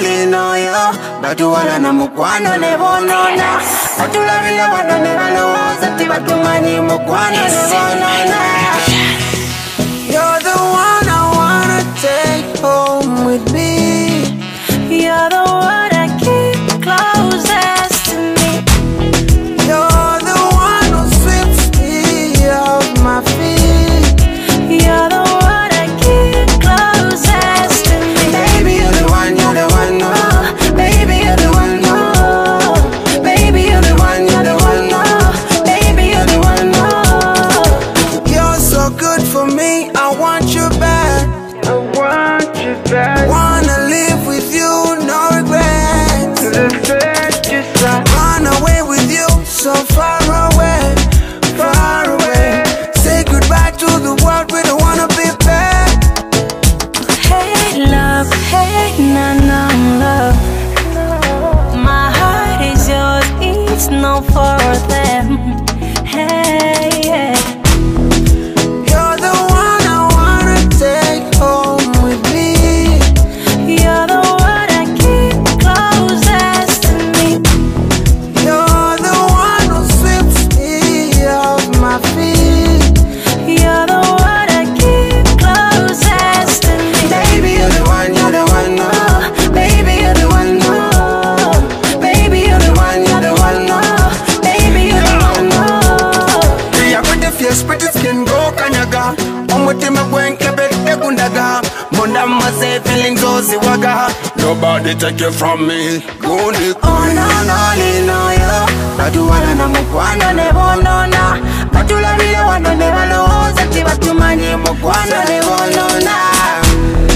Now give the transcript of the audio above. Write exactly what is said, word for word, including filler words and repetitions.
only know you. Batuwala na mukwano ne bonona. Batulavile wano ne baloza. Tibatumani mukwano ne bonona. You're the one I wanna take home with me. You're the one I keep closest to me. You're the one who sweeps me off my feet. You're the one I keep closest to me. Baby, you're the one, you're the one, no. Baby, you're the one, no. Baby, you're the one, you're the one, no. Baby, you're the one, no. You're so good for me, I want you back. I want you back. Wanna live with you, no regrets. Run away with you, so far away, far away. Say goodbye to the world, we don't wanna be back. Hey love, hey na na love. My heart is yours, it's not for them. Hey yeah. You're the one I wanna take home with me. You're the one I keep closest to me. You're the one who sweeps me off my feet. You're the one I keep closest to me. Baby, you're the one, you're the one, no. Baby, you're the one, no. Baby, you're the one, you're the one, no. Baby, you're the one, no. Yeah, but the face, pretty skin, go kanyaga. Umutima gwenke bete kundaga. Munda mase feelings ozi waga. Nobody take it from me. Guni. Oh no, no, ni no yo. Batuwala na mukwano ne bonona. Batulavile wano ne baloza. Tibatumani mukwano ne bonona.